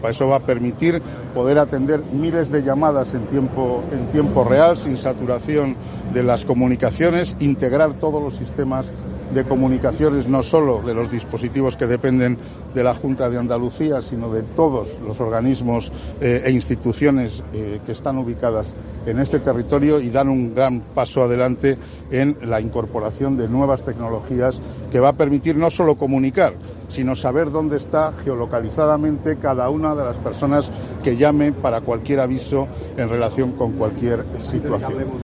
Eso va a permitir poder atender miles de llamadas en tiempo real, sin saturación de las comunicaciones, integrar todos los sistemas de comunicaciones, no solo de los dispositivos que dependen de la Junta de Andalucía, sino de todos los organismos e instituciones que están ubicadas en este territorio, y dar un gran paso adelante en la incorporación de nuevas tecnologías que va a permitir no solo comunicar, sino saber dónde está geolocalizadamente cada una de las personas que llame para cualquier aviso en relación con cualquier situación.